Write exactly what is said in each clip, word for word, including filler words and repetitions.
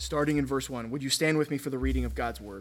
starting in verse one. Would you stand with me for the reading of God's word?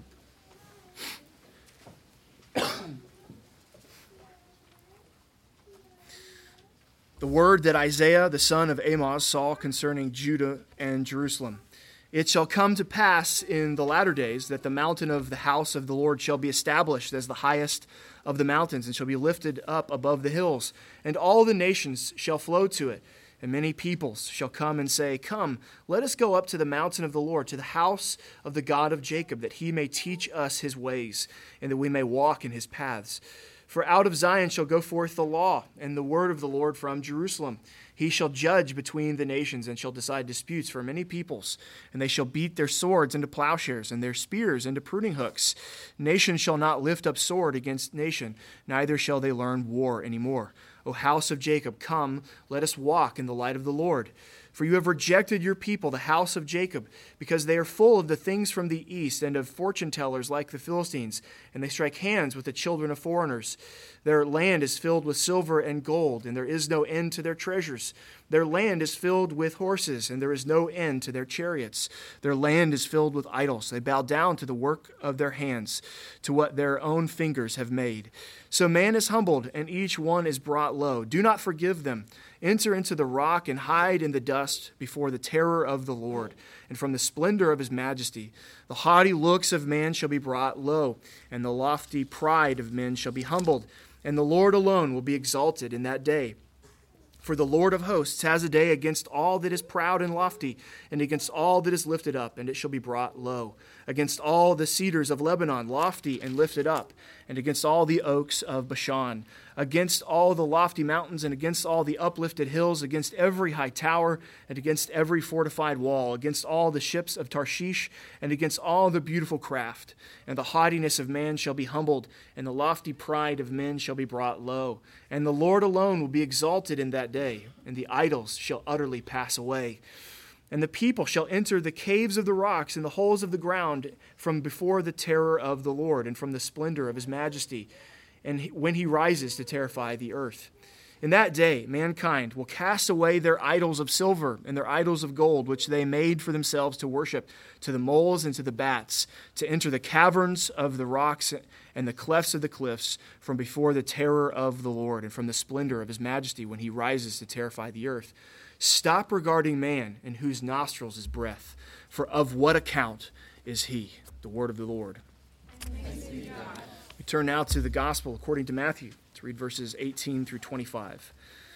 The word that Isaiah, the son of Amoz, saw concerning Judah and Jerusalem. It shall come to pass in the latter days that the mountain of the house of the Lord shall be established as the highest of the mountains, and shall be lifted up above the hills, and all the nations shall flow to it. And many peoples shall come and say, Come, let us go up to the mountain of the Lord, to the house of the God of Jacob, that he may teach us his ways, and that we may walk in his paths. For out of Zion shall go forth the law, and the word of the Lord from Jerusalem. He shall judge between the nations, and shall decide disputes for many peoples. And they shall beat their swords into plowshares, and their spears into pruning hooks. Nation shall not lift up sword against nation, neither shall they learn war any more. O house of Jacob, come, let us walk in the light of the Lord. For you have rejected your people, the house of Jacob, because they are full of the things from the east, and of fortune tellers like the Philistines, and they strike hands with the children of foreigners. Their land is filled with silver and gold, and there is no end to their treasures. Their land is filled with horses, and there is no end to their chariots. Their land is filled with idols. They bow down to the work of their hands, to what their own fingers have made. So man is humbled, and each one is brought low. Do not forgive them. Enter into the rock and hide in the dust before the terror of the Lord and from the splendor of his majesty. The haughty looks of man shall be brought low, and the lofty pride of men shall be humbled, and the Lord alone will be exalted in that day. For the Lord of hosts has a day against all that is proud and lofty, and against all that is lifted up, and it shall be brought low, against all the cedars of Lebanon, lofty and lifted up, and against all the oaks of Bashan, against all the lofty mountains, and against all the uplifted hills, against every high tower, and against every fortified wall, against all the ships of Tarshish, and against all the beautiful craft. And the haughtiness of man shall be humbled, and the lofty pride of men shall be brought low. And the Lord alone will be exalted in that day, and the idols shall utterly pass away. And the people shall enter the caves of the rocks and the holes of the ground from before the terror of the Lord and from the splendor of his majesty, and when he rises to terrify the earth. In that day, mankind will cast away their idols of silver and their idols of gold, which they made for themselves to worship, to the moles and to the bats, to enter the caverns of the rocks and the clefts of the cliffs from before the terror of the Lord and from the splendor of his majesty when he rises to terrify the earth. Stop regarding man in whose nostrils is breath, for of what account is he? The word of the Lord. Thanks be to God. We turn now to the gospel according to Matthew, to read verses eighteen through twenty-five.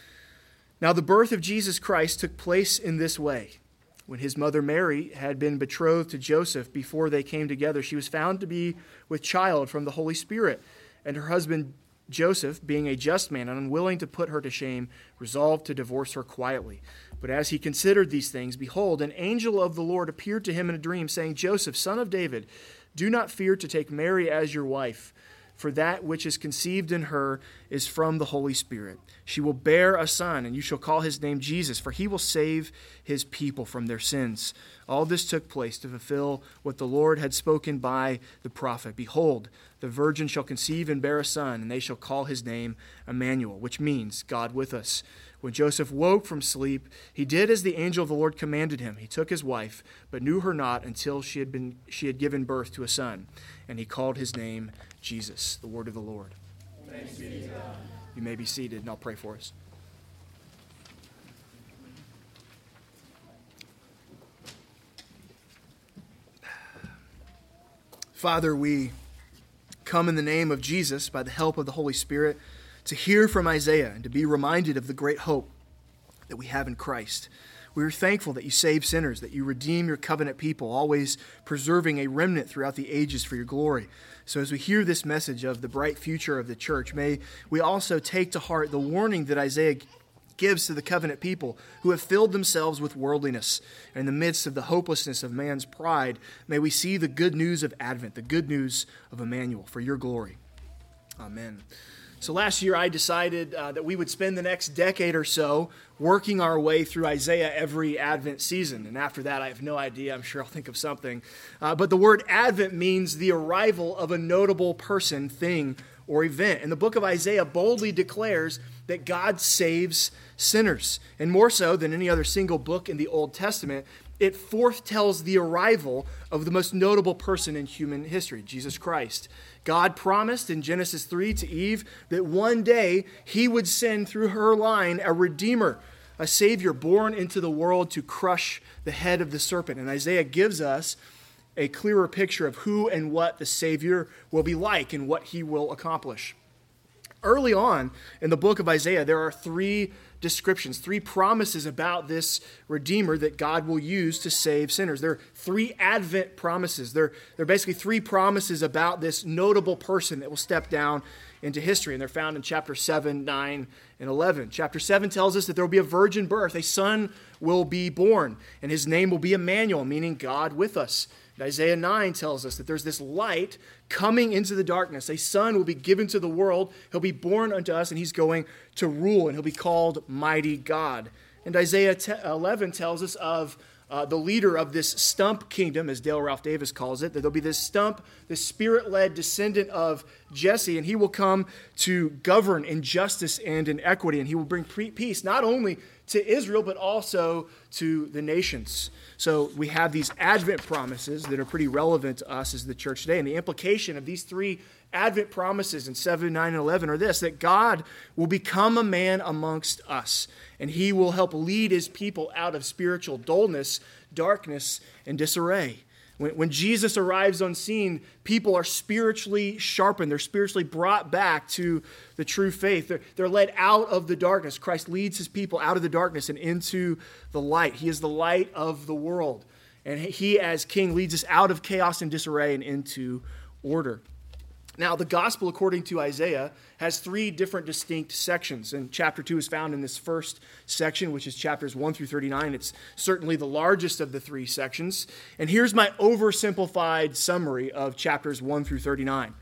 Now the birth of Jesus Christ took place in this way. When his mother Mary had been betrothed to Joseph, before they came together, she was found to be with child from the Holy Spirit, and her husband Joseph, being a just man and unwilling to put her to shame, resolved to divorce her quietly. But as he considered these things, behold, an angel of the Lord appeared to him in a dream, saying, Joseph, son of David, do not fear to take Mary as your wife, for that which is conceived in her is from the Holy Spirit. She will bear a son, and you shall call his name Jesus, for he will save his people from their sins. All this took place to fulfill what the Lord had spoken by the prophet. Behold, the virgin shall conceive and bear a son, and they shall call his name Emmanuel, which means God with us. When Joseph woke from sleep, he did as the angel of the Lord commanded him. He took his wife, but knew her not until she had been she had given birth to a son, and he called his name Jesus. The word of the Lord. Thanks be to God. You may be seated, and I'll pray for us. Father, we come in the name of Jesus by the help of the Holy Spirit to hear from Isaiah and to be reminded of the great hope that we have in Christ. We are thankful that you save sinners, that you redeem your covenant people, always preserving a remnant throughout the ages for your glory. So as we hear this message of the bright future of the church, may we also take to heart the warning that Isaiah gives to the covenant people who have filled themselves with worldliness. And in the midst of the hopelessness of man's pride, may we see the good news of Advent, the good news of Emmanuel, for your glory. Amen. So last year I decided uh, that we would spend the next decade or so working our way through Isaiah every Advent season. And after that, I have no idea. I'm sure I'll think of something. Uh, but the word Advent means the arrival of a notable person, thing, or event. And the book of Isaiah boldly declares that God saves sinners. And more so than any other single book in the Old Testament, it foretells the arrival of the most notable person in human history, Jesus Christ. God promised in Genesis three to Eve that one day he would send through her line a redeemer, a savior born into the world to crush the head of the serpent. And Isaiah gives us a clearer picture of who and what the Savior will be like and what he will accomplish. Early on in the book of Isaiah, there are three descriptions, three promises about this Redeemer that God will use to save sinners. There are three Advent promises. They're, they're basically three promises about this notable person that will step down into history, and they're found in chapter seven, nine, and eleven. Chapter seven tells us that there will be a virgin birth. A son will be born, and his name will be Emmanuel, meaning God with us. Isaiah nine tells us that there's this light coming into the darkness. A son will be given to the world. He'll be born unto us, and he's going to rule, and he'll be called Mighty God. And Isaiah eleven tells us of uh, the leader of this stump kingdom, as Dale Ralph Davis calls it, that there'll be this stump, this spirit-led descendant of Jesse, and he will come to govern in justice and in equity, and he will bring peace not only to Israel, but also to the nations. So we have these Advent promises that are pretty relevant to us as the church today. And the implication of these three Advent promises in seven, nine, and eleven are this, that God will become a man amongst us, and he will help lead his people out of spiritual dullness, darkness, and disarray. When, when Jesus arrives on scene, people are spiritually sharpened. They're spiritually brought back to the true faith. They're, they're led out of the darkness. Christ leads his people out of the darkness and into the light. He is the light of the world. And he, as king, leads us out of chaos and disarray and into order. Now, the gospel, according to Isaiah, has three different distinct sections. And chapter two is found in this first section, which is chapters one through thirty-nine. It's certainly the largest of the three sections. And here's my oversimplified summary of chapters one through thirty-nine.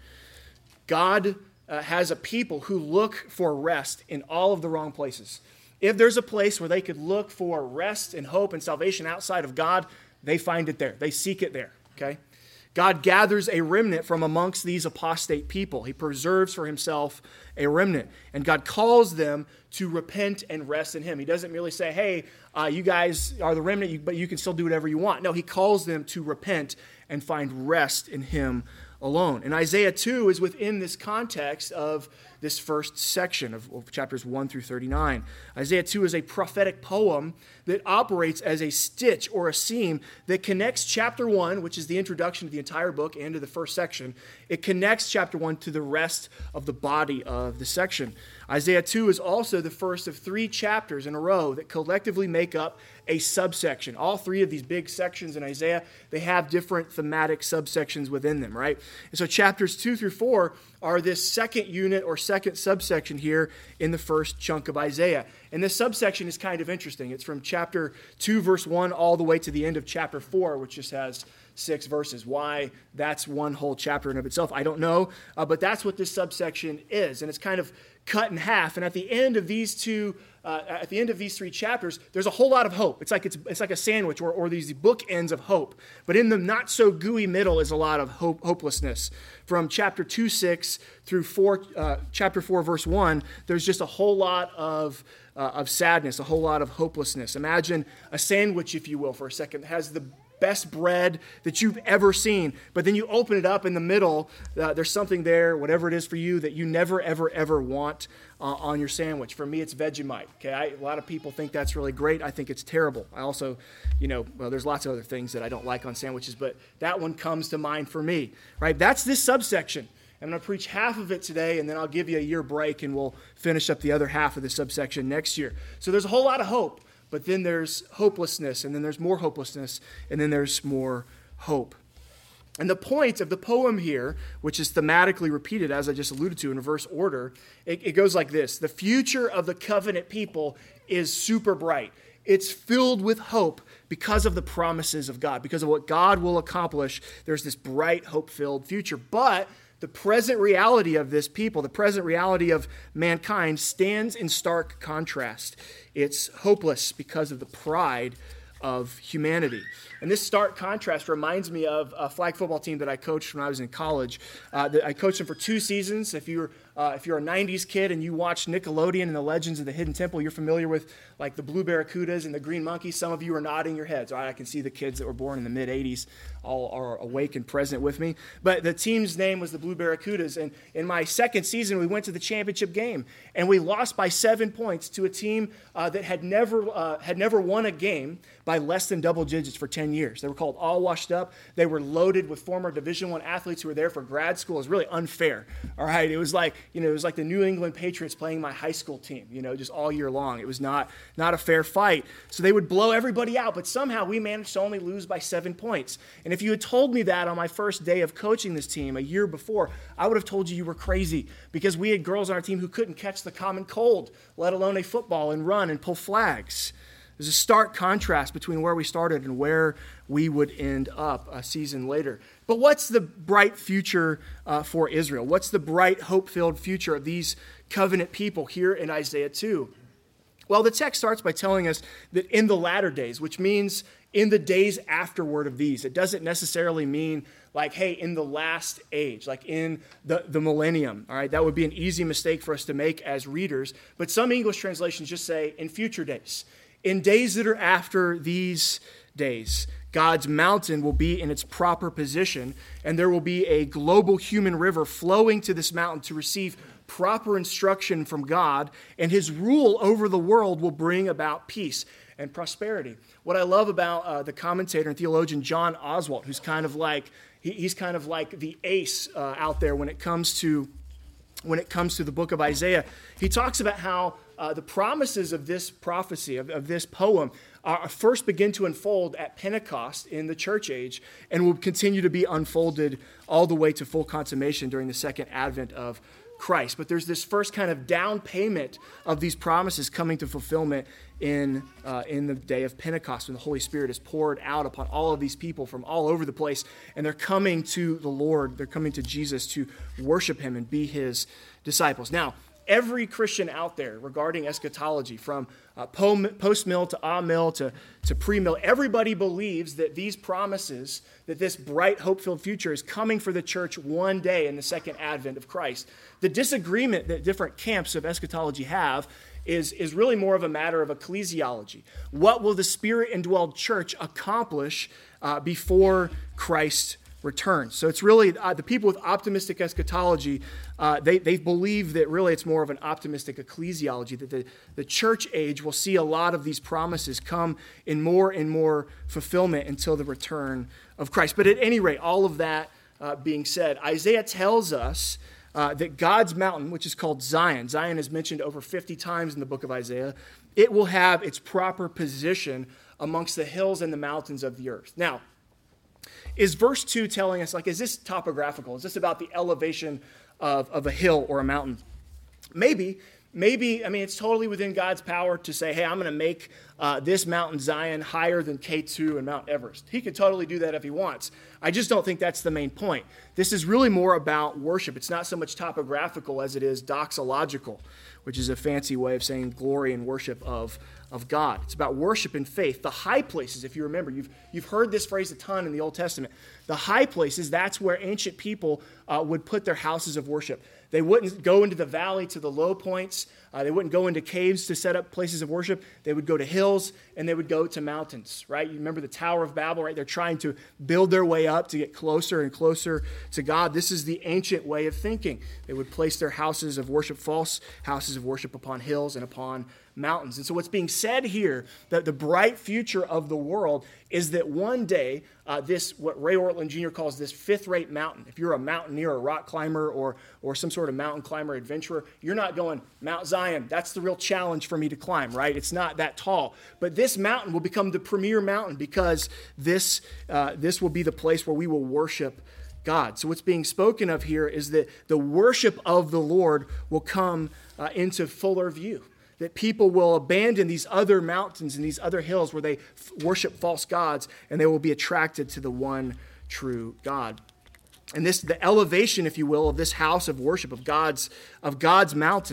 God uh, has a people who look for rest in all of the wrong places. If there's a place where they could look for rest and hope and salvation outside of God, they find it there. They seek it there, okay? God gathers a remnant from amongst these apostate people. He preserves for himself a remnant. And God calls them to repent and rest in him. He doesn't merely say, hey, uh, you guys are the remnant, but you can still do whatever you want. No, he calls them to repent and find rest in him alone. And Isaiah two is within this context of this first section of, of chapters one through thirty-nine. Isaiah two is a prophetic poem that operates as a stitch or a seam that connects chapter one, which is the introduction to the entire book and to the first section. It connects chapter one to the rest of the body of the section. Isaiah two is also the first of three chapters in a row that collectively make up a subsection. All three of these big sections in Isaiah, they have different thematic subsections within them, right? And so chapters two through four are this second unit or second subsection here in the first chunk of Isaiah. And this subsection is kind of interesting. It's from chapter two, verse one, all the way to the end of chapter four, which just has six verses. Why that's one whole chapter in of itself, I don't know. Uh, but that's what this subsection is. And it's kind of cut in half. And at the end of these two Uh, at the end of these three chapters, there's a whole lot of hope. It's like it's, it's like a sandwich or, or these bookends of hope. But in the not so gooey middle is a lot of hope, hopelessness. From chapter two, six through four, uh, chapter four, verse one, there's just a whole lot of uh, of sadness, a whole lot of hopelessness. Imagine a sandwich, if you will, for a second, that has the best bread that you've ever seen. But then you open it up in the middle, uh, there's something there, whatever it is for you, that you never, ever, ever want uh, on your sandwich. For me, it's Vegemite. Okay, I, a lot of people think that's really great. I think it's terrible. I also, you know, well, there's lots of other things that I don't like on sandwiches, but that one comes to mind for me, right? That's this subsection. I'm going to preach half of it today, and then I'll give you a year break, and we'll finish up the other half of the subsection next year. So there's a whole lot of hope. But then there's hopelessness, and then there's more hopelessness, and then there's more hope. And the point of the poem here, which is thematically repeated, as I just alluded to in reverse order, it, it goes like this. The future of the covenant people is super bright. It's filled with hope because of the promises of God, because of what God will accomplish. There's this bright, hope-filled future. But the present reality of this people, the present reality of mankind, stands in stark contrast. It's hopeless because of the pride of humanity. And this stark contrast reminds me of a flag football team that I coached when I was in college. Uh, I coached them for two seasons. If you're uh, if you're a nineties kid and you watch Nickelodeon and the Legends of the Hidden Temple, you're familiar with like the Blue Barracudas and the Green Monkeys. Some of you are nodding your heads. All right, I can see the kids that were born in the mid eighties all are awake and present with me. But the team's name was the Blue Barracudas. And in my second season, we went to the championship game, and we lost by seven points to a team uh, that had never uh, had never won a game by less than double digits for ten years. They were called All Washed Up. They were loaded with former Division I athletes who were there for grad school. It was really unfair. All right, it was like you know it was like the New England Patriots playing my high school team. You know, just all year long. It was not not a fair fight. So they would blow everybody out, but somehow we managed to only lose by seven points. And if you had told me that on my first day of coaching this team a year before, I would have told you you were crazy, because we had girls on our team who couldn't catch the common cold, let alone a football and run and pull flags. There's a stark contrast between where we started and where we would end up a season later. But what's the bright future uh, for Israel? What's the bright, hope-filled future of these covenant people here in Isaiah two? Well, the text starts by telling us that in the latter days, which means in the days afterward of these. It doesn't necessarily mean like, hey, in the last age, like in the, the millennium. All right, that would be an easy mistake for us to make as readers. But some English translations just say in future days. In days that are after these days, God's mountain will be in its proper position, and there will be a global human river flowing to this mountain to receive proper instruction from God, and his rule over the world will bring about peace and prosperity. What I love about uh, the commentator and theologian John Oswalt, who's kind of like he, he's kind of like the ace uh, out there when it comes to when it comes to the book of Isaiah, he talks about how uh, the promises of this prophecy, of, of this poem, are first begin to unfold at Pentecost in the church age and will continue to be unfolded all the way to full consummation during the second advent of Christ. But there's this first kind of down payment of these promises coming to fulfillment in uh, in the day of Pentecost, when the Holy Spirit is poured out upon all of these people from all over the place, and they're coming to the Lord, they're coming to Jesus to worship him and be his disciples. Now, every Christian out there regarding eschatology, from uh, post-mill to a-mill to, to pre-mill, everybody believes that these promises, that this bright, hope-filled future is coming for the church one day in the second advent of Christ. The disagreement that different camps of eschatology have is, is really more of a matter of ecclesiology. What will the Spirit-indwelled church accomplish uh, before Christ returns? So it's really uh, the people with optimistic eschatology, uh, they, they believe that really it's more of an optimistic ecclesiology, that the, the church age will see a lot of these promises come in more and more fulfillment until the return of Christ. But at any rate, all of that uh, being said, Isaiah tells us uh, that God's mountain, which is called Zion, Zion is mentioned over fifty times in the book of Isaiah, it will have its proper position amongst the hills and the mountains of the earth. Now, is verse two telling us, like, is this topographical? Is this about the elevation of, of a hill or a mountain? Maybe. Maybe, I mean, it's totally within God's power to say, hey, I'm going to make uh, this mountain Zion higher than K two and Mount Everest. He could totally do that if he wants. I just don't think that's the main point. This is really more about worship. It's not so much topographical as it is doxological, which is a fancy way of saying glory and worship of, of God. It's about worship and faith. The high places, if you remember, you've, you've heard this phrase a ton in the Old Testament. The high places, that's where ancient people uh, would put their houses of worship. They wouldn't go into the valley to the low points. Uh, they wouldn't go into caves to set up places of worship. They would go to hills and they would go to mountains, right? You remember the Tower of Babel, right? They're trying to build their way up to get closer and closer to God. This is the ancient way of thinking. They would place their houses of worship, false houses of worship, upon hills and upon mountains. And so what's being said here, that the bright future of the world is that one day, uh, this, what Ray Ortlund Junior calls this fifth-rate mountain. If you're a mountaineer, a rock climber, or, or some sort of mountain climber adventurer, you're not going, Mount Zion, that's the real challenge for me to climb, right? It's not that tall. But this mountain will become the premier mountain because this, uh, this will be the place where we will worship God. So what's being spoken of here is that the worship of the Lord will come uh, into fuller view. That people will abandon these other mountains and these other hills where they f- worship false gods, and they will be attracted to the one true God. And this, the elevation, if you will, of this house of worship, of God's, of God's mountain,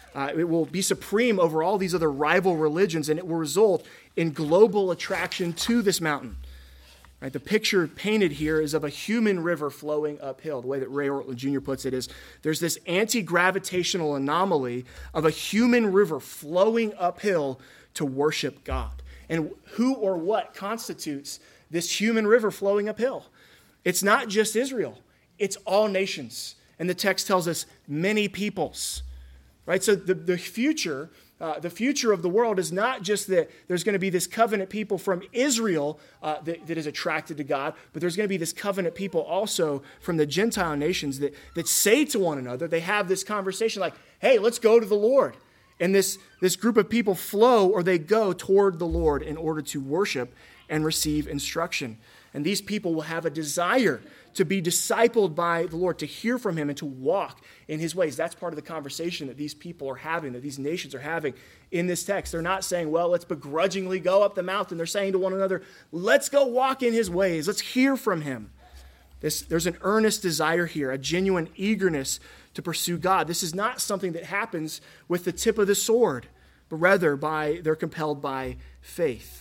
Uh, it will be supreme over all these other rival religions, and it will result in global attraction to this mountain. Right, the picture painted here is of a human river flowing uphill. The way that Ray Ortlund Junior puts it is there's this anti-gravitational anomaly of a human river flowing uphill to worship God. And who or what constitutes this human river flowing uphill? It's not just Israel. It's all nations. And the text tells us many peoples. Right, so the, the future... Uh, the future of the world is not just that there's going to be this covenant people from Israel uh, that, that is attracted to God, but there's going to be this covenant people also from the Gentile nations that, that say to one another, they have this conversation like, hey, let's go to the Lord. And this, this group of people flow or they go toward the Lord in order to worship and receive instruction. And these people will have a desire to be discipled by the Lord, to hear from him and to walk in his ways. That's part of the conversation that these people are having, that these nations are having in this text. They're not saying, well, let's begrudgingly go up the mountain. They're saying to one another, let's go walk in his ways. Let's hear from him. This, there's an earnest desire here, a genuine eagerness to pursue God. This is not something that happens with the tip of the sword, but rather by they're compelled by faith.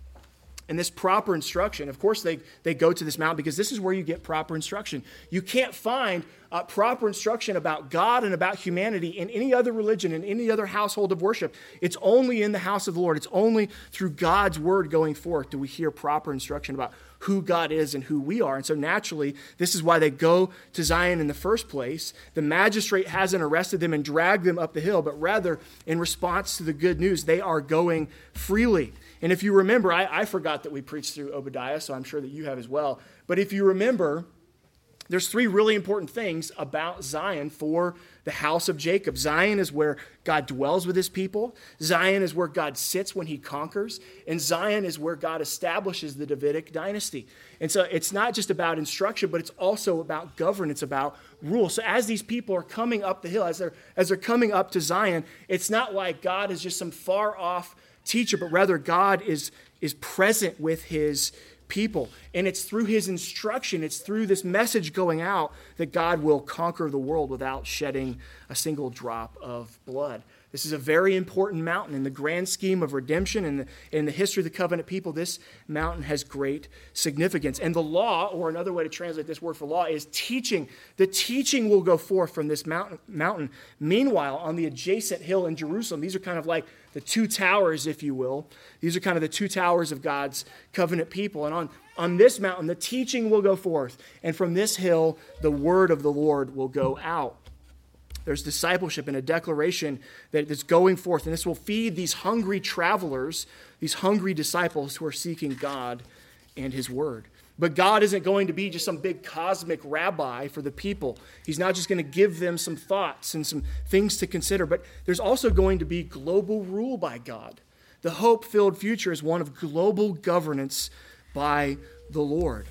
And this proper instruction, of course, they, they go to this mountain because this is where you get proper instruction. You can't find uh, proper instruction about God and about humanity in any other religion, in any other household of worship. It's only in the house of the Lord. It's only through God's word going forth do we hear proper instruction about who God is and who we are. And so naturally, this is why they go to Zion in the first place. The magistrate hasn't arrested them and dragged them up the hill, but rather in response to the good news, they are going freely. And if you remember, I, I forgot that we preached through Obadiah, so I'm sure that you have as well. But if you remember, there's three really important things about Zion for the house of Jacob. Zion is where God dwells with his people. Zion is where God sits when he conquers. And Zion is where God establishes the Davidic dynasty. And so it's not just about instruction, but it's also about governance, about rule. So as these people are coming up the hill, as they're, as they're coming up to Zion, it's not like God is just some far off teacher, but rather God is, is present with his people. And it's through his instruction, it's through this message going out that God will conquer the world without shedding a single drop of blood. This is a very important mountain in the grand scheme of redemption and in, in the history of the covenant people. This mountain has great significance. And the law, or another way to translate this word for law, is teaching. The teaching will go forth from this mountain. mountain. Meanwhile, on the adjacent hill in Jerusalem, these are kind of like the two towers, if you will. These are kind of the two towers of God's covenant people. And on, on this mountain, the teaching will go forth. And from this hill, the word of the Lord will go out. There's discipleship and a declaration that is going forth. And this will feed these hungry travelers, these hungry disciples who are seeking God and his word. But God isn't going to be just some big cosmic rabbi for the people. He's not just going to give them some thoughts and some things to consider, but there's also going to be global rule by God. The hope-filled future is one of global governance by the Lord.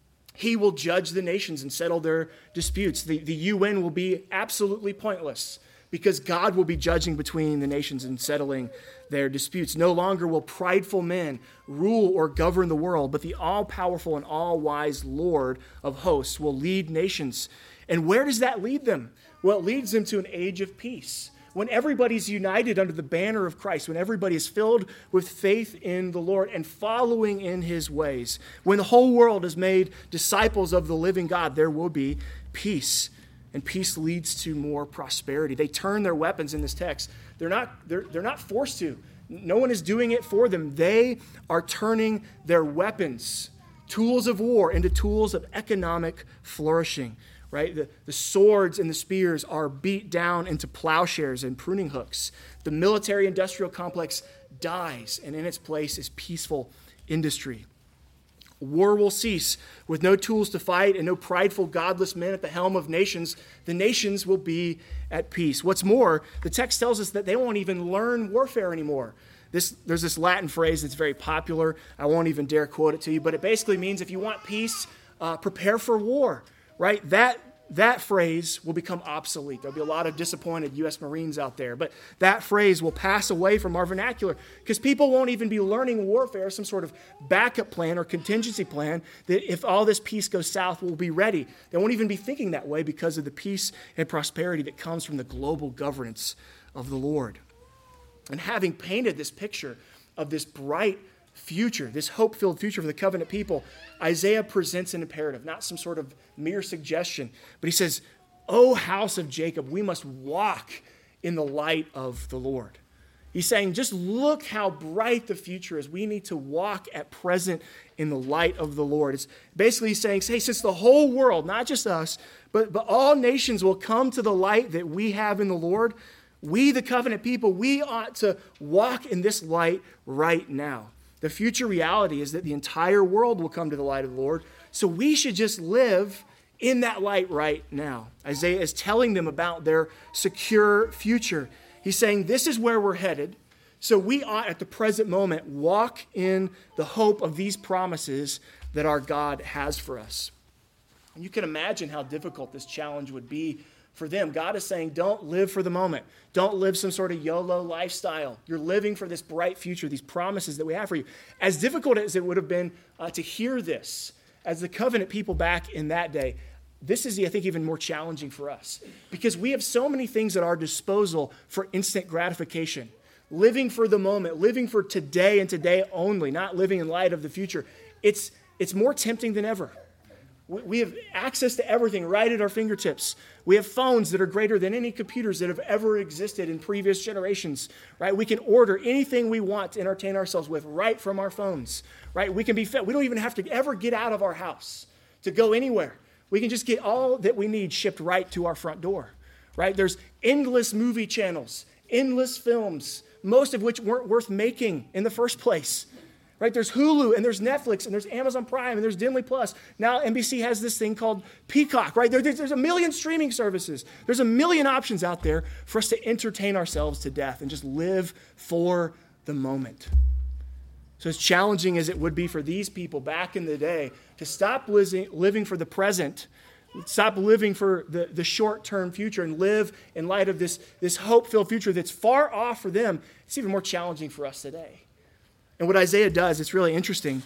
He will judge the nations and settle their disputes. The, the U N will be absolutely pointless because God will be judging between the nations and settling their disputes. No longer will prideful men rule or govern the world, but the all-powerful and all-wise Lord of hosts will lead nations. And where does that lead them? Well, it leads them to an age of peace. When everybody's united under the banner of Christ, when everybody is filled with faith in the Lord and following in his ways, when the whole world is made disciples of the living God, there will be peace. And peace leads to more prosperity. They turn their weapons in this text. They're not, they're, they're not forced to. No one is doing it for them. They are turning their weapons, tools of war, into tools of economic flourishing. Right? The, the swords and the spears are beat down into plowshares and pruning hooks. The military-industrial complex dies, and in its place is peaceful industry. War will cease. With no tools to fight and no prideful, godless men at the helm of nations, the nations will be at peace. What's more, the text tells us that they won't even learn warfare anymore. This, there's this Latin phrase that's very popular. I won't even dare quote it to you, but it basically means if you want peace, uh, prepare for war. Right? That that phrase will become obsolete. There'll be a lot of disappointed U S Marines out there, but that phrase will pass away from our vernacular because people won't even be learning warfare, some sort of backup plan or contingency plan that if all this peace goes south, we'll be ready. They won't even be thinking that way because of the peace and prosperity that comes from the global governance of the Lord. And having painted this picture of this bright future, this hope-filled future for the covenant people, Isaiah presents an imperative, not some sort of mere suggestion, but he says, "O house of Jacob, we must walk in the light of the Lord." He's saying, just look how bright the future is. We need to walk at present in the light of the Lord. It's basically saying, hey, since the whole world, not just us, but, but all nations will come to the light that we have in the Lord, we, the covenant people, we ought to walk in this light right now. The future reality is that the entire world will come to the light of the Lord, so we should just live in that light right now. Isaiah is telling them about their secure future. He's saying this is where we're headed, so we ought at the present moment walk in the hope of these promises that our God has for us. And you can imagine how difficult this challenge would be for them. God is saying, don't live for the moment. Don't live some sort of YOLO lifestyle. You're living for this bright future, these promises that we have for you. As difficult as it would have been uh, to hear this, as the covenant people back in that day, this is, I think, even more challenging for us because we have so many things at our disposal for instant gratification. Living for the moment, living for today and today only, not living in light of the future. It's, it's more tempting than ever. We have access to everything right at our fingertips. We have phones that are greater than any computers that have ever existed in previous generations, right? We can order anything we want to entertain ourselves with right from our phones, right? We can be fed. We don't even have to ever get out of our house to go anywhere. We can just get all that we need shipped right to our front door, right? There's endless movie channels, endless films, most of which weren't worth making in the first place. Right? There's Hulu, and there's Netflix, and there's Amazon Prime, and there's Disney Plus. Now N B C has this thing called Peacock, right? There, there's a million streaming services. There's a million options out there for us to entertain ourselves to death and just live for the moment. So as challenging as it would be for these people back in the day to stop living for the present, stop living for the, the short-term future and live in light of this, this hope-filled future that's far off for them, it's even more challenging for us today. And what Isaiah does, it's really interesting.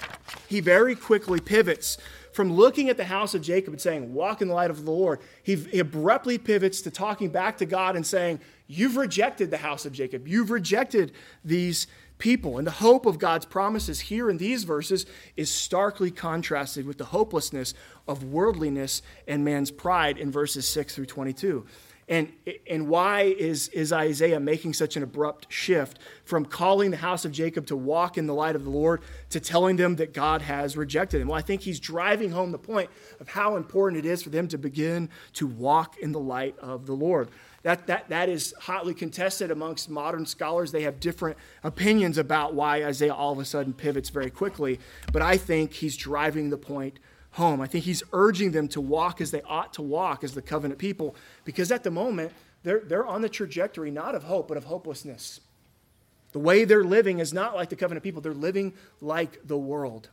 He very quickly pivots from looking at the house of Jacob and saying, walk in the light of the Lord. He, he abruptly pivots to talking back to God and saying, you've rejected the house of Jacob. You've rejected these people. And the hope of God's promises here in these verses is starkly contrasted with the hopelessness of worldliness and man's pride in verses six through twenty-two. And, and why is, is Isaiah making such an abrupt shift from calling the house of Jacob to walk in the light of the Lord to telling them that God has rejected him? Well, I think he's driving home the point of how important it is for them to begin to walk in the light of the Lord. That, that, that is hotly contested amongst modern scholars. They have different opinions about why Isaiah all of a sudden pivots very quickly. But I think he's driving the point home. I think he's urging them to walk as they ought to walk as the covenant people, because at the moment, they're, they're on the trajectory not of hope, but of hopelessness. The way they're living is not like the covenant people. They're living like the world.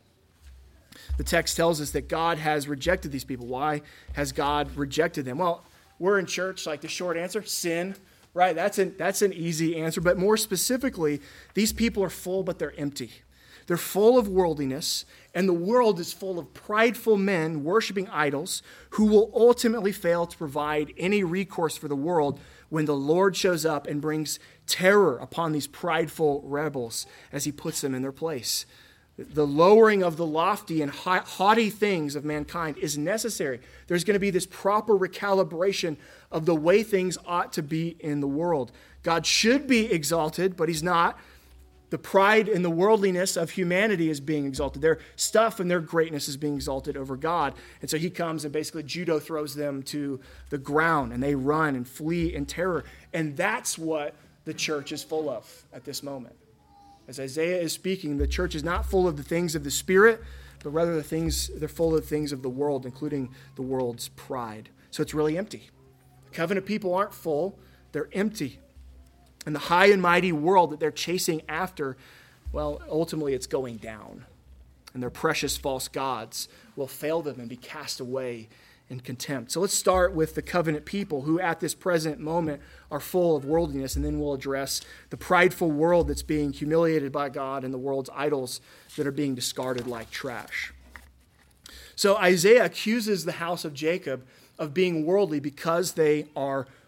The text tells us that God has rejected these people. Why has God rejected them? Well, we're in church, like the short answer, sin, right? That's an, that's an easy answer. But more specifically, these people are full, but they're empty. They're full of worldliness, and the world is full of prideful men worshiping idols who will ultimately fail to provide any recourse for the world when the Lord shows up and brings terror upon these prideful rebels as he puts them in their place. The lowering of the lofty and haughty things of mankind is necessary. There's going to be this proper recalibration of the way things ought to be in the world. God should be exalted, but he's not. The pride and the worldliness of humanity is being exalted. Their stuff and their greatness is being exalted over God. And so he comes and basically judo throws them to the ground, and they run and flee in terror. And that's what the church is full of at this moment. As Isaiah is speaking, the church is not full of the things of the Spirit, but rather the things, they're full of things of the world, including the world's pride. So it's really empty. The covenant people aren't full, they're empty. And the high and mighty world that they're chasing after, well, ultimately it's going down. And their precious false gods will fail them and be cast away in contempt. So let's start with the covenant people who at this present moment are full of worldliness, and then we'll address the prideful world that's being humiliated by God and the world's idols that are being discarded like trash. So Isaiah accuses the house of Jacob of being worldly because they are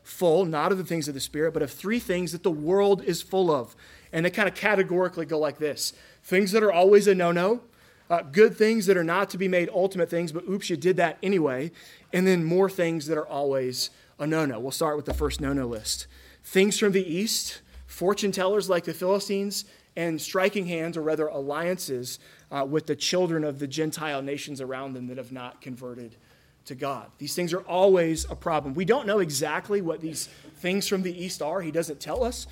full, not of the things of the Spirit, but of three things that the world is full of. And they kind of categorically go like this. Things that are always a no-no, uh, good things that are not to be made ultimate things, but oops, you did that anyway. And then more things that are always a no-no. We'll start with the first no-no list. Things from the east, fortune tellers like the Philistines, and striking hands, or rather alliances, uh, with the children of the Gentile nations around them that have not converted to God. These things are always a problem. We don't know exactly what these things from the east are. He doesn't tell us.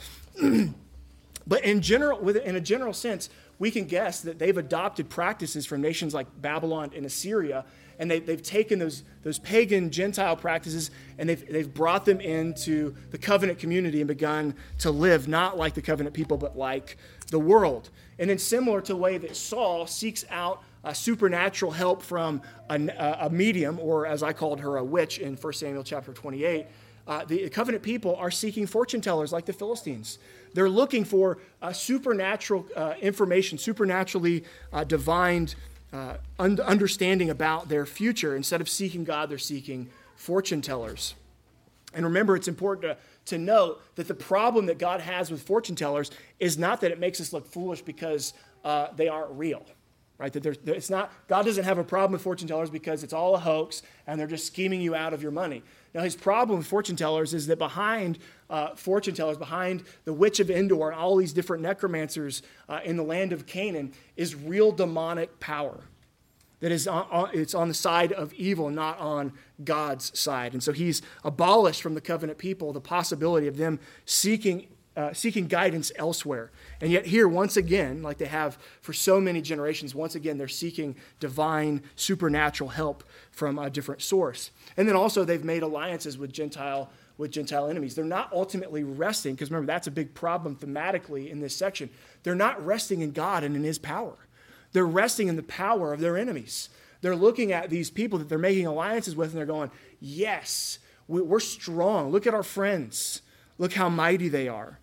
But in general, in a general sense, we can guess that they've adopted practices from nations like Babylon and Assyria, and they, they've taken those, those pagan Gentile practices and they've, they've brought them into the covenant community and begun to live not like the covenant people, but like the world. And then similar to the way that Saul seeks out uh, supernatural help from a, a medium, or as I called her, a witch in First Samuel chapter twenty-eight, uh, the covenant people are seeking fortune tellers like the Philistines. They're looking for uh, supernatural uh, information, supernaturally uh, divined uh, un- understanding about their future. Instead of seeking God, they're seeking fortune tellers. And remember, it's important to, to note that the problem that God has with fortune tellers is not that it makes us look foolish because uh, they aren't real. Right? That there's, it's not, God doesn't have a problem with fortune tellers because it's all a hoax and they're just scheming you out of your money. Now, his problem with fortune tellers is that behind uh, fortune tellers, behind the witch of Endor and all these different necromancers uh, in the land of Canaan is real demonic power. That is, on, on, it's on the side of evil, not on God's side. And so he's abolished from the covenant people the possibility of them seeking Uh, seeking guidance elsewhere. And yet here, once again, like they have for so many generations, once again, they're seeking divine, supernatural help from a different source. And then also they've made alliances with Gentile, with Gentile enemies. They're not ultimately resting, because remember, that's a big problem thematically in this section. They're not resting in God and in his power. They're resting in the power of their enemies. They're looking at these people that they're making alliances with, and they're going, yes, we're strong. Look at our friends. Look how mighty they are.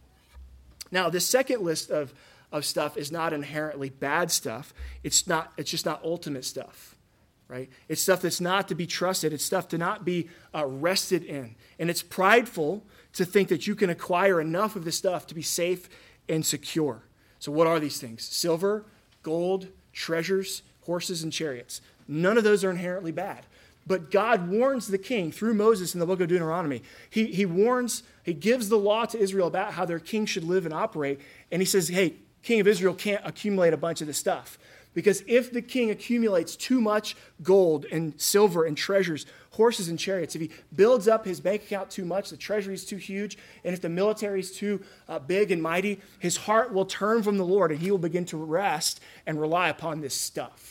Now, this second list of, of stuff is not inherently bad stuff. It's not. It's just not ultimate stuff, right? It's stuff that's not to be trusted. It's stuff to not be uh, rested in. And it's prideful to think that you can acquire enough of this stuff to be safe and secure. So what are these things? Silver, gold, treasures, horses, and chariots. None of those are inherently bad. But God warns the king through Moses in the book of Deuteronomy. He, he warns, he gives the law to Israel about how their king should live and operate. And he says, hey, king of Israel can't accumulate a bunch of this stuff. Because if the king accumulates too much gold and silver and treasures, horses and chariots, if he builds up his bank account too much, the treasury is too huge, and if the military is too uh, big and mighty, his heart will turn from the Lord and he will begin to rest and rely upon this stuff.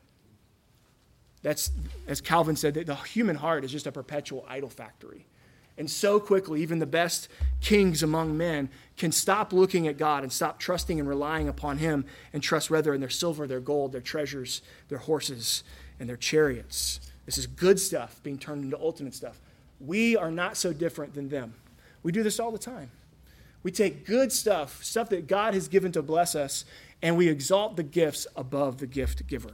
That's, as Calvin said, that the human heart is just a perpetual idol factory. And so quickly, even the best kings among men can stop looking at God and stop trusting and relying upon him and trust rather in their silver, their gold, their treasures, their horses, and their chariots. This is good stuff being turned into ultimate stuff. We are not so different than them. We do this all the time. We take good stuff, stuff that God has given to bless us, and we exalt the gifts above the gift giver.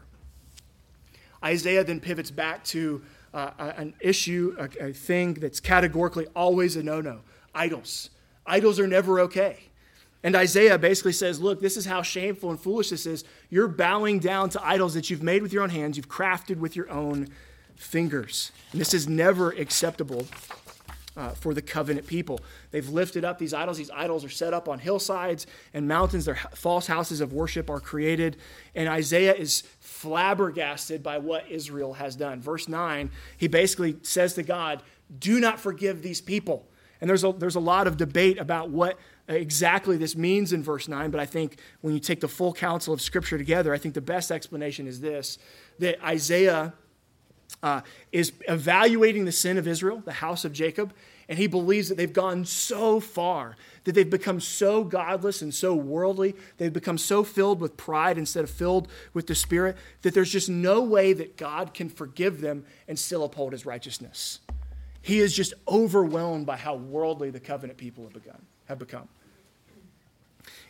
Isaiah then pivots back to uh, an issue, a, a thing that's categorically always a no-no. Idols. Idols are never okay. And Isaiah basically says, look, this is how shameful and foolish this is. You're bowing down to idols that you've made with your own hands, you've crafted with your own fingers. And this is never acceptable uh, for the covenant people. They've lifted up these idols. These idols are set up on hillsides and mountains. Their false houses of worship are created. And Isaiah is flabbergasted by what Israel has done. Verse nine, he basically says to God, do not forgive these people. And there's a, there's a lot of debate about what exactly this means in verse nine, but I think when you take the full counsel of Scripture together, I think the best explanation is this, that Isaiah uh, is evaluating the sin of Israel, the house of Jacob, and he believes that they've gone so far, that they've become so godless and so worldly, they've become so filled with pride instead of filled with the Spirit, that there's just no way that God can forgive them and still uphold his righteousness. He is just overwhelmed by how worldly the covenant people have begun, have become.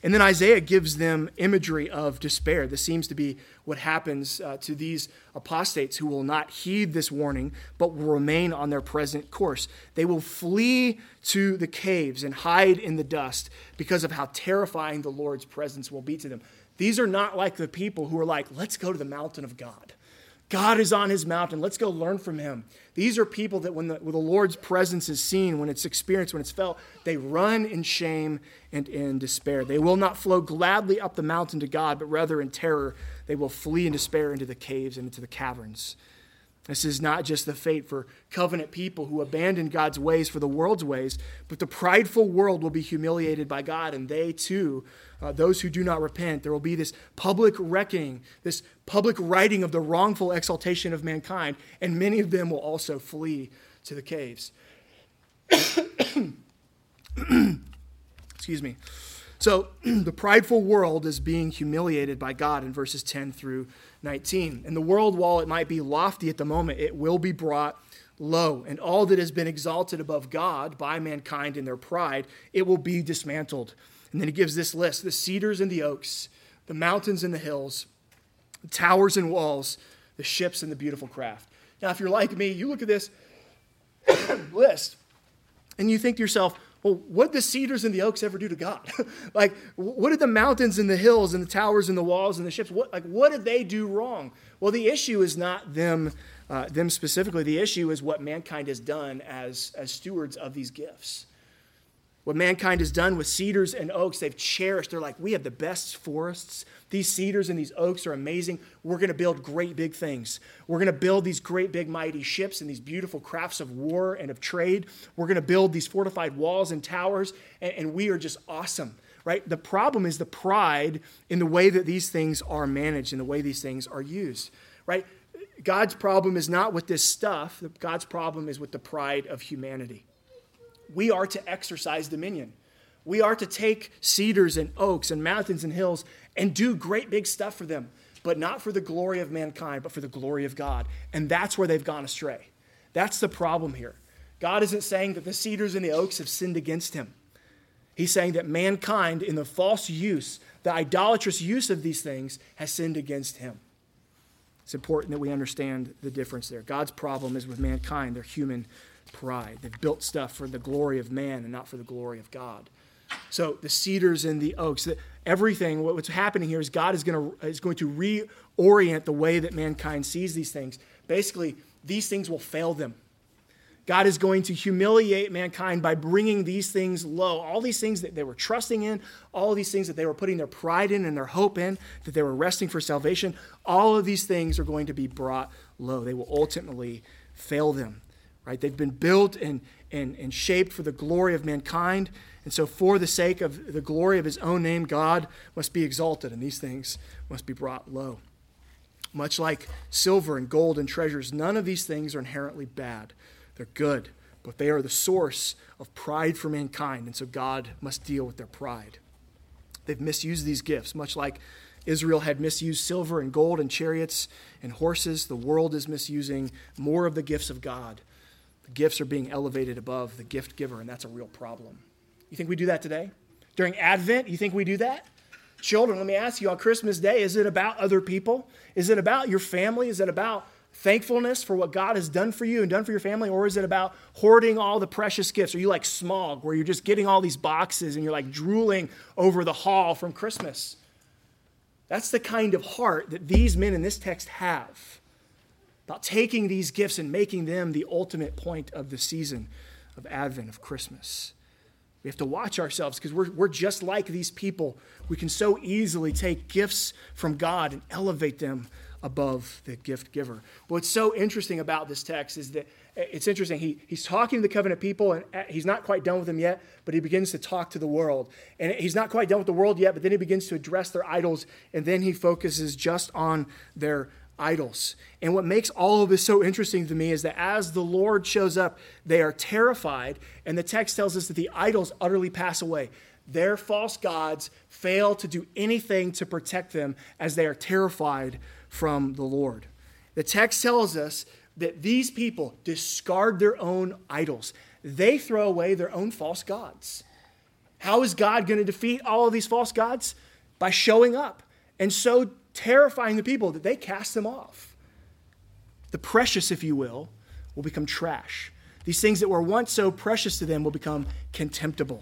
And then Isaiah gives them imagery of despair. This seems to be what happens uh, to these apostates who will not heed this warning, but will remain on their present course. They will flee to the caves and hide in the dust because of how terrifying the Lord's presence will be to them. These are not like the people who are like, let's go to the mountain of God. God is on his mountain. Let's go learn from him. These are people that when the, when the Lord's presence is seen, when it's experienced, when it's felt, they run in shame and in despair. They will not flow gladly up the mountain to God, but rather in terror, they will flee in despair into the caves and into the caverns. This is not just the fate for covenant people who abandon God's ways for the world's ways, but the prideful world will be humiliated by God, and they too, uh, those who do not repent, there will be this public reckoning, this public righting of the wrongful exaltation of mankind, and many of them will also flee to the caves. Excuse me. So the prideful world is being humiliated by God in verses ten through nineteen. And the world, while it might be lofty at the moment, it will be brought low. And all that has been exalted above God by mankind in their pride, it will be dismantled. And then he gives this list: the cedars and the oaks, the mountains and the hills, the towers and walls, the ships and the beautiful craft. Now, if you're like me, you look at this list and you think to yourself, well, what did the cedars and the oaks ever do to God? Like, what did the mountains and the hills and the towers and the walls and the ships, what, like, what did they do wrong? Well, the issue is not them, uh, them specifically. The issue is what mankind has done as, as stewards of these gifts. What mankind has done with cedars and oaks, they've cherished. They're like, we have the best forests. These cedars and these oaks are amazing. We're going to build great big things. We're going to build these great big mighty ships and these beautiful crafts of war and of trade. We're going to build these fortified walls and towers, and, and we are just awesome, right? The problem is the pride in the way that these things are managed and the way these things are used, right? God's problem is not with this stuff. God's problem is with the pride of humanity. We are to exercise dominion. We are to take cedars and oaks and mountains and hills and do great big stuff for them, but not for the glory of mankind, but for the glory of God. And that's where they've gone astray. That's the problem here. God isn't saying that the cedars and the oaks have sinned against him. He's saying that mankind, in the false use, the idolatrous use of these things, has sinned against him. It's important that we understand the difference there. God's problem is with mankind, their human pride. They've built stuff for the glory of man and not for the glory of God. So the cedars and the oaks, everything, what's happening here is God is going to is going to reorient the way that mankind sees these things. Basically, these things will fail them. God is going to humiliate mankind by bringing these things low. All these things that they were trusting in, all these things that they were putting their pride in and their hope in, that they were resting for salvation, all of these things are going to be brought low. They will ultimately fail them, right? They've been built and, and, and shaped for the glory of mankind. And so for the sake of the glory of his own name, God must be exalted, and these things must be brought low. Much like silver and gold and treasures, none of these things are inherently bad. They're good, but they are the source of pride for mankind, and so God must deal with their pride. They've misused these gifts, much like Israel had misused silver and gold and chariots and horses. The world is misusing more of the gifts of God. The gifts are being elevated above the gift giver, and that's a real problem. You think we do that today? During Advent, you think we do that? Children, let me ask you, on Christmas Day, is it about other people? Is it about your family? Is it about thankfulness for what God has done for you and done for your family? Or is it about hoarding all the precious gifts? Are you like Smog, where you're just getting all these boxes and you're like drooling over the haul from Christmas? That's the kind of heart that these men in this text have, about taking these gifts and making them the ultimate point of the season of Advent, of Christmas. We have to watch ourselves because we're, we're just like these people. We can so easily take gifts from God and elevate them above the gift giver. What's so interesting about this text is that it's interesting. He, he's talking to the covenant people, and he's not quite done with them yet, but he begins to talk to the world. And he's not quite done with the world yet, but then he begins to address their idols, and then he focuses just on their idols. And what makes all of this so interesting to me is that as the Lord shows up, they are terrified, and the text tells us that the idols utterly pass away. Their false gods fail to do anything to protect them as they are terrified from the Lord. The text tells us that these people discard their own idols. They throw away their own false gods. How is God going to defeat all of these false gods? By showing up and so terrifying the people that they cast them off. The precious, if you will, will become trash. These things that were once so precious to them will become contemptible.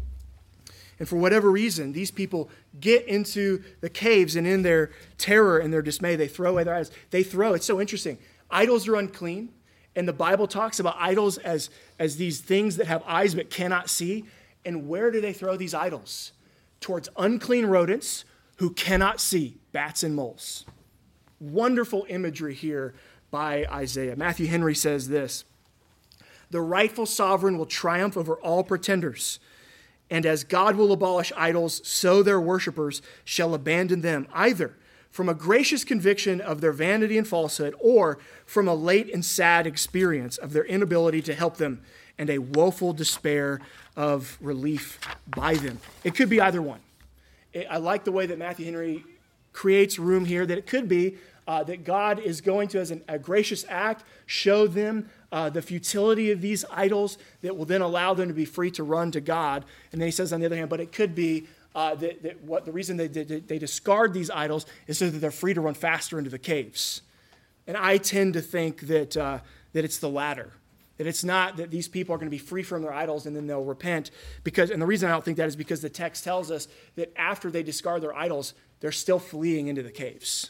And for whatever reason, these people get into the caves, and in their terror and their dismay, they throw away their idols. They throw, it's so interesting. Idols are unclean, and the Bible talks about idols as, as these things that have eyes but cannot see. And where do they throw these idols? Towards unclean rodents who cannot see, bats and moles. Wonderful imagery here by Isaiah. Matthew Henry says this: "The rightful sovereign will triumph over all pretenders. And as God will abolish idols, so their worshipers shall abandon them, either from a gracious conviction of their vanity and falsehood, or from a late and sad experience of their inability to help them, and a woeful despair of relief by them." It could be either one. I like the way that Matthew Henry creates room here, that it could be uh, that God is going to, as an, a gracious act, show them uh, the futility of these idols that will then allow them to be free to run to God. And then he says, on the other hand, but it could be uh, that, that what the reason they, they, they discard these idols is so that they're free to run faster into the caves. And I tend to think that uh, that it's the latter. That it's not that these people are going to be free from their idols and then they'll repent. Because, and the reason I don't think that is because the text tells us that after they discard their idols, they're still fleeing into the caves.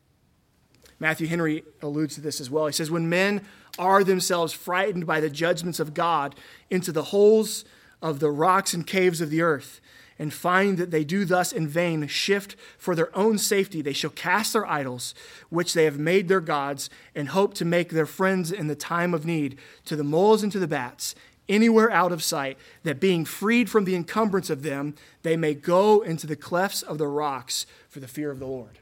Matthew Henry alludes to this as well. He says, "When men are themselves frightened by the judgments of God into the holes of the rocks and caves of the earth, and find that they do thus in vain shift for their own safety, they shall cast their idols, which they have made their gods, and hope to make their friends in the time of need, to the moles and to the bats, anywhere out of sight, that being freed from the encumbrance of them, they may go into the clefts of the rocks for the fear of the Lord."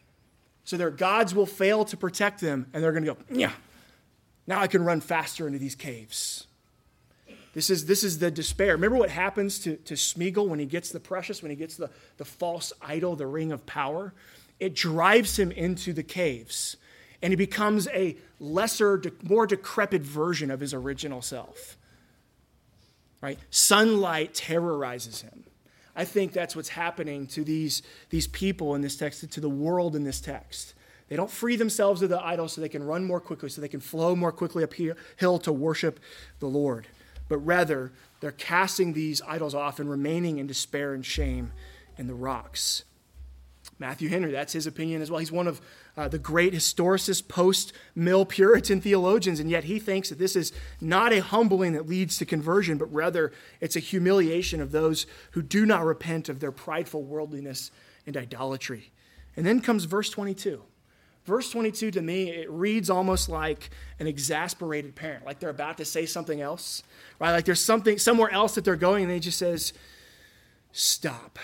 So their gods will fail to protect them, and they're going to go, yeah, now I can run faster into these caves. This is, this is the despair. Remember what happens to, to Smeagol when he gets the precious, when he gets the, the false idol, the ring of power? It drives him into the caves, and he becomes a lesser, more decrepit version of his original self. Right? Sunlight terrorizes him. I think that's what's happening to these, these people in this text, to the world in this text. They don't free themselves of the idol so they can run more quickly, so they can flow more quickly uphill to worship the Lord. But rather, they're casting these idols off and remaining in despair and shame in the rocks. Matthew Henry, that's his opinion as well. He's one of uh, the great historicist, post-mill Puritan theologians, and yet he thinks that this is not a humbling that leads to conversion, but rather it's a humiliation of those who do not repent of their prideful worldliness and idolatry. And then comes verse twenty-two. Verse twenty-two, to me, it reads almost like an exasperated parent, like they're about to say something else, right? Like there's something somewhere else that they're going, and he just says, "Stop.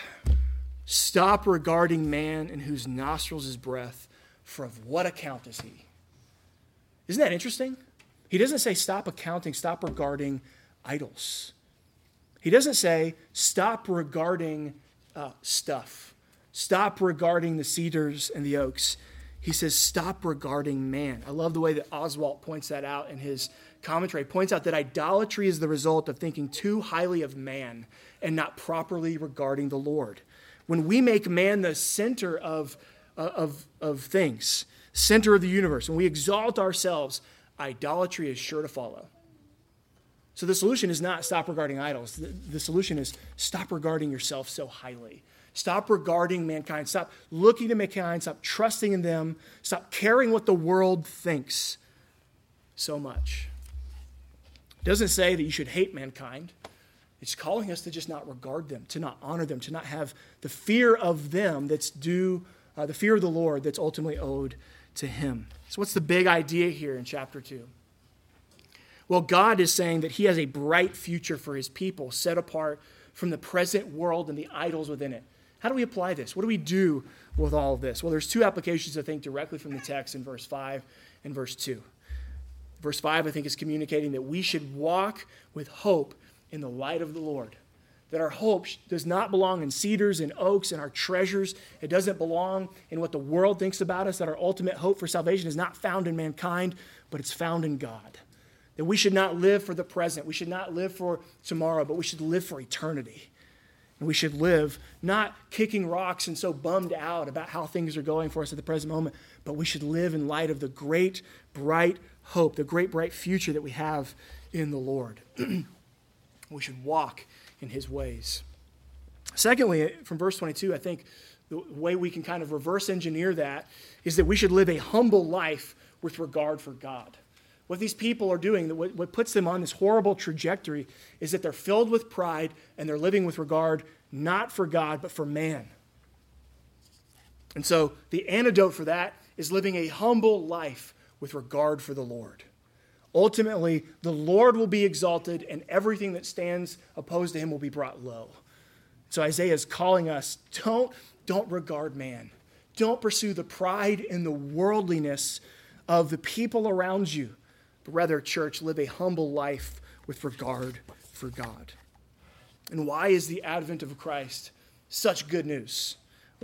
Stop regarding man in whose nostrils is breath, for of what account is he?" Isn't that interesting? He doesn't say stop accounting, stop regarding idols. He doesn't say stop regarding uh, stuff. Stop regarding the cedars and the oaks. He says stop regarding man. I love the way that Oswalt points that out in his commentary. He points out that idolatry is the result of thinking too highly of man and not properly regarding the Lord. When we make man the center of, of, of things, center of the universe, when we exalt ourselves, idolatry is sure to follow. So the solution is not stop regarding idols. The, the solution is stop regarding yourself so highly. Stop regarding mankind. Stop looking to mankind. Stop trusting in them. Stop caring what the world thinks so much. It doesn't say that you should hate mankind. It's calling us to just not regard them, to not honor them, to not have the fear of them that's due, uh, the fear of the Lord that's ultimately owed to him. So what's the big idea here in chapter two? Well, God is saying that he has a bright future for his people, set apart from the present world and the idols within it. How do we apply this? What do we do with all of this? Well, there's two applications, I think, directly from the text in verse five and verse two. Verse five, I think, is communicating that we should walk with hope in the light of the Lord. That our hope does not belong in cedars and oaks and our treasures. It doesn't belong in what the world thinks about us. That our ultimate hope for salvation is not found in mankind, but it's found in God. That we should not live for the present. We should not live for tomorrow, but we should live for eternity. And we should live not kicking rocks and so bummed out about how things are going for us at the present moment, but we should live in light of the great, bright hope, the great, bright future that we have in the Lord. We should walk in his ways. Secondly, from verse twenty-two, I think the way we can kind of reverse engineer that is that we should live a humble life with regard for God. What these people are doing, what, what puts them on this horrible trajectory, is that they're filled with pride and they're living with regard not for God, but for man. And so the antidote for that is living a humble life with regard for the Lord. Ultimately, the Lord will be exalted and everything that stands opposed to him will be brought low. So Isaiah is calling us, don't, don't regard man. Don't pursue the pride and the worldliness of the people around you. But rather, church, live a humble life with regard for God. And why is the advent of Christ such good news?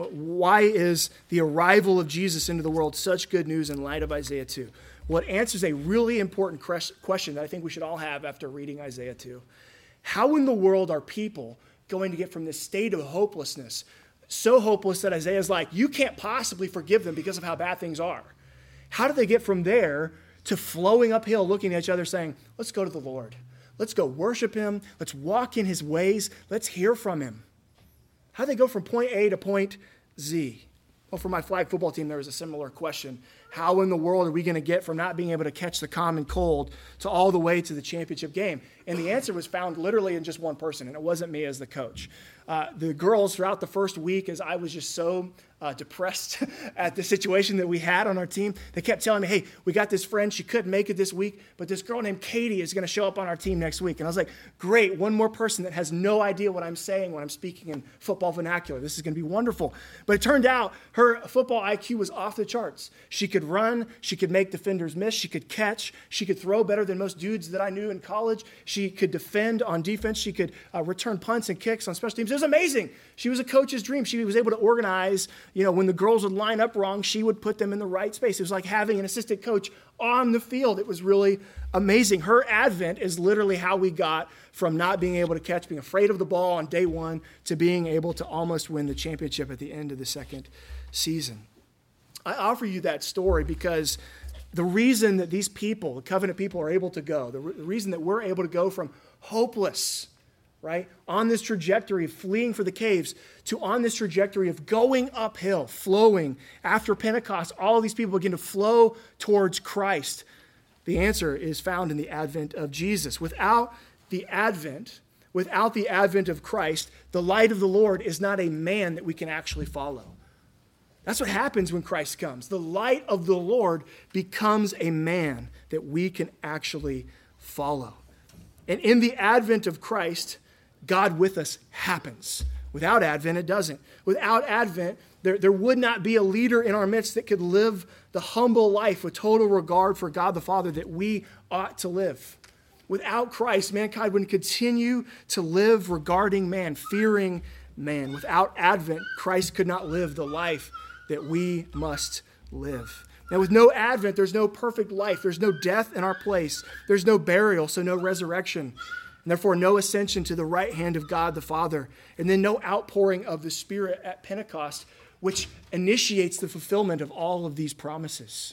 Why is the arrival of Jesus into the world such good news in light of Isaiah two? Well, it answers a really important question that I think we should all have after reading Isaiah two. How in the world are people going to get from this state of hopelessness, so hopeless that Isaiah's like, you can't possibly forgive them because of how bad things are? How do they get from there to flowing uphill, looking at each other saying, let's go to the Lord. Let's go worship him. Let's walk in his ways. Let's hear from him. How do they go from point A to point Z? Well, for my flag football team, there was a similar question. How in the world are we going to get from not being able to catch the common cold to all the way to the championship game? And the answer was found literally in just one person, and it wasn't me as the coach. Uh, the girls throughout the first week, as I was just so uh, depressed at the situation that we had on our team, they kept telling me, hey, we got this friend. She couldn't make it this week, but this girl named Katie is going to show up on our team next week. And I was like, great, one more person that has no idea what I'm saying when I'm speaking in football vernacular. This is going to be wonderful. But it turned out her football I Q was off the charts. She could run. She could make defenders miss. She could catch. She could throw better than most dudes that I knew in college. She could defend on defense. She could uh, return punts and kicks on special teams. It was amazing. She was a coach's dream. She was able to organize, you know, when the girls would line up wrong, she would put them in the right space. It was like having an assistant coach on the field. It was really amazing. Her advent is literally how we got from not being able to catch, being afraid of the ball on day one, to being able to almost win the championship at the end of the second season. I offer you that story because the reason that these people, the covenant people, are able to go, the, re- the reason that we're able to go from hopeless, right, on this trajectory of fleeing for the caves to on this trajectory of going uphill, flowing after Pentecost, all of these people begin to flow towards Christ. The answer is found in the advent of Jesus. Without the advent, without the advent of Christ, the light of the Lord is not a man that we can actually follow. That's what happens when Christ comes. The light of the Lord becomes a man that we can actually follow. And in the advent of Christ, God with us happens. Without Advent, it doesn't. Without Advent, there, there would not be a leader in our midst that could live the humble life with total regard for God the Father that we ought to live. Without Christ, mankind would continue to live regarding man, fearing man. Without Advent, Christ could not live the life that we must live. Now, with no Advent, there's no perfect life. There's no death in our place. There's no burial, so no resurrection. And therefore, no ascension to the right hand of God the Father. And then no outpouring of the Spirit at Pentecost, which initiates the fulfillment of all of these promises.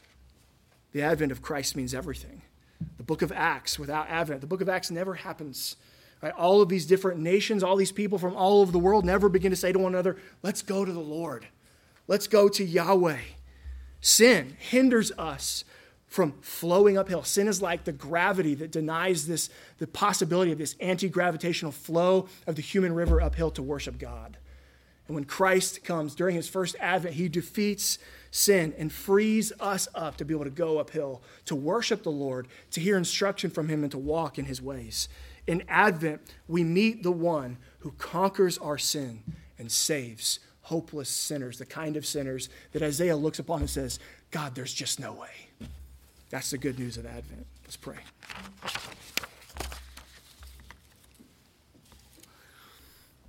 The advent of Christ means everything. The book of Acts, without Advent, the book of Acts never happens. Right? All of these different nations, all these people from all over the world never begin to say to one another, let's go to the Lord. Let's go to Yahweh. Sin hinders us from flowing uphill. Sin is like the gravity that denies this, the possibility of this anti-gravitational flow of the human river uphill to worship God. And when Christ comes during his first advent, he defeats sin and frees us up to be able to go uphill, to worship the Lord, to hear instruction from him, and to walk in his ways. In Advent, we meet the one who conquers our sin and saves hopeless sinners, the kind of sinners that Isaiah looks upon and says, God, there's just no way. That's the good news of Advent. Let's pray.